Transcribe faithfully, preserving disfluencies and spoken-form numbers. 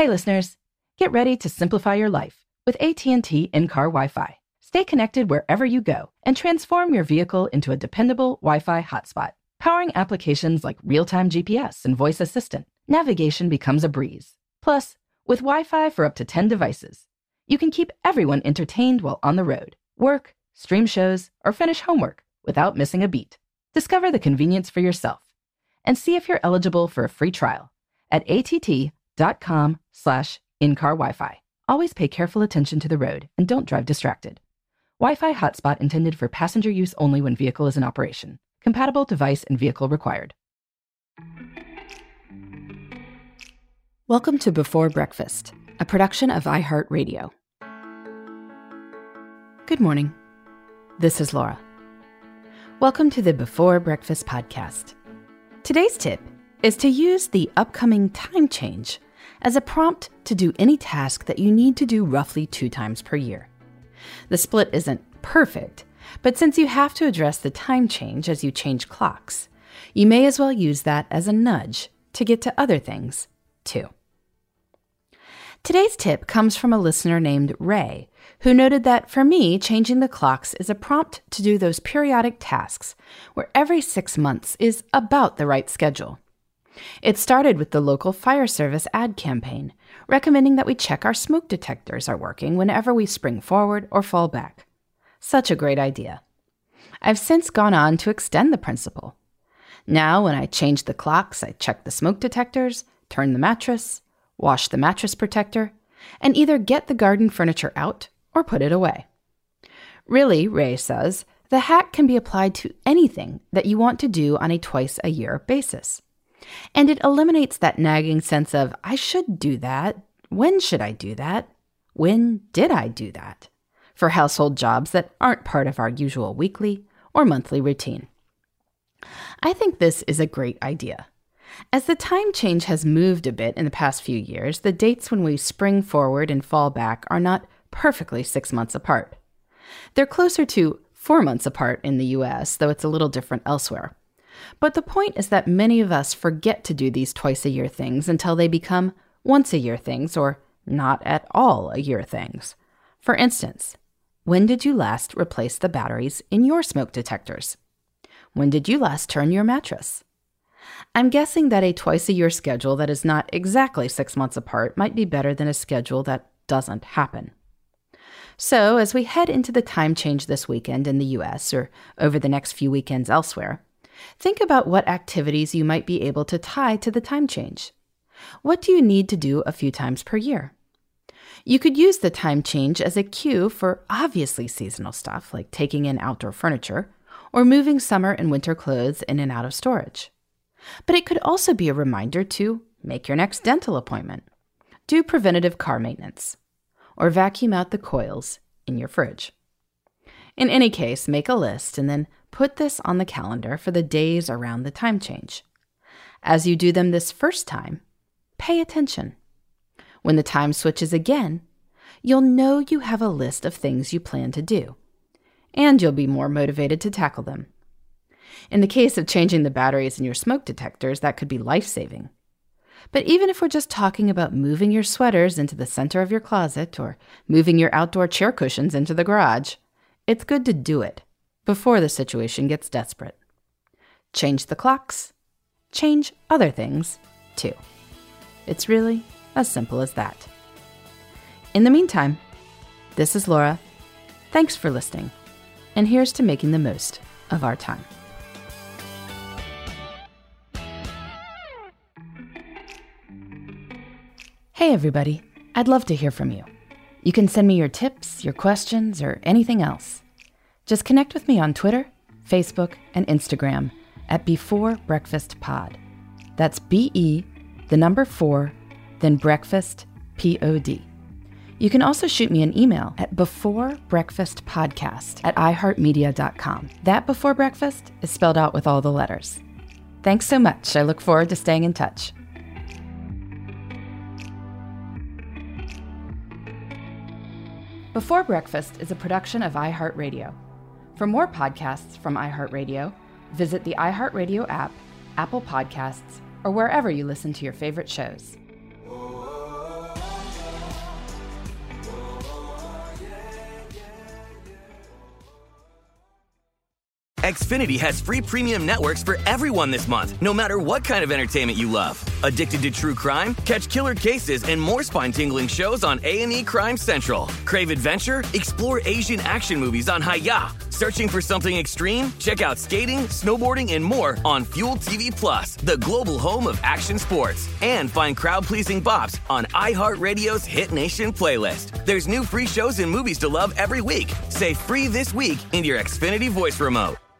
Hey listeners, get ready to simplify your life with A T and T in-car Wi-Fi. Stay connected wherever you go and transform your vehicle into a dependable Wi-Fi hotspot. Powering applications like real-time G P S and voice assistant, navigation becomes a breeze. Plus, with Wi-Fi for up to ten devices, you can keep everyone entertained while on the road, work, stream shows, or finish homework without missing a beat. Discover the convenience for yourself and see if you're eligible for a free trial at att.com slash in-car Wi-Fi. Always pay careful attention to the road and don't drive distracted. Wi-Fi hotspot intended for passenger use only when vehicle is in operation. Compatible device and vehicle required. Welcome to Before Breakfast, a production of iHeartRadio. Good morning. This is Laura. Welcome to the Before Breakfast podcast. Today's tip is to use the upcoming time change as a prompt to do any task that you need to do roughly two times per year. The split isn't perfect, but since you have to address the time change as you change clocks, you may as well use that as a nudge to get to other things, too. Today's tip comes from a listener named Ray, who noted that for me, changing the clocks is a prompt to do those periodic tasks where every six months is about the right schedule. It started with the local fire service ad campaign, recommending that we check our smoke detectors are working whenever we spring forward or fall back. Such a great idea. I've since gone on to extend the principle. Now, when I change the clocks, I check the smoke detectors, turn the mattress, wash the mattress protector, and either get the garden furniture out or put it away. Really, Ray says, the hack can be applied to anything that you want to do on a twice-a-year basis. And it eliminates that nagging sense of, I should do that. When should I do that? When did I do that? For household jobs that aren't part of our usual weekly or monthly routine. I think this is a great idea. As the time change has moved a bit in the past few years, the dates when we spring forward and fall back are not perfectly six months apart. They're closer to four months apart in the U S, though it's a little different elsewhere. But the point is that many of us forget to do these twice-a-year things until they become once-a-year things or not at all a year things. For instance, when did you last replace the batteries in your smoke detectors? When did you last turn your mattress? I'm guessing that a twice-a-year schedule that is not exactly six months apart might be better than a schedule that doesn't happen. So, as we head into the time change this weekend in the U S or over the next few weekends elsewhere, think about what activities you might be able to tie to the time change. What do you need to do a few times per year? You could use the time change as a cue for obviously seasonal stuff like taking in outdoor furniture or moving summer and winter clothes in and out of storage. But it could also be a reminder to make your next dental appointment, do preventative car maintenance, or vacuum out the coils in your fridge. In any case, make a list and then put this on the calendar for the days around the time change. As you do them this first time, pay attention. When the time switches again, you'll know you have a list of things you plan to do, and you'll be more motivated to tackle them. In the case of changing the batteries in your smoke detectors, that could be life-saving. But even if we're just talking about moving your sweaters into the center of your closet or moving your outdoor chair cushions into the garage, it's good to do it before the situation gets desperate. Change the clocks. Change other things, too. It's really as simple as that. In the meantime, this is Laura. Thanks for listening. And here's to making the most of our time. Hey everybody, I'd love to hear from you. You can send me your tips, your questions, or anything else. Just connect with me on Twitter, Facebook, and Instagram at Before Breakfast Pod. That's B E, the number four, then breakfast, P O D. You can also shoot me an email at beforebreakfastpodcast at i heart media dot com. That Before Breakfast is spelled out with all the letters. Thanks so much. I look forward to staying in touch. Before Breakfast is a production of iHeartRadio. For more podcasts from iHeartRadio, visit the iHeartRadio app, Apple Podcasts, or wherever you listen to your favorite shows. Xfinity has free premium networks for everyone this month, no matter what kind of entertainment you love. Addicted to true crime? Catch killer cases and more spine-tingling shows on A and E Crime Central. Crave adventure? Explore Asian action movies on Hi-Ya. Searching for something extreme? Check out skating, snowboarding, and more on Fuel T V Plus, the global home of action sports. And find crowd-pleasing bops on iHeartRadio's Hit Nation playlist. There's new free shows and movies to love every week. Say free this week in your Xfinity voice remote.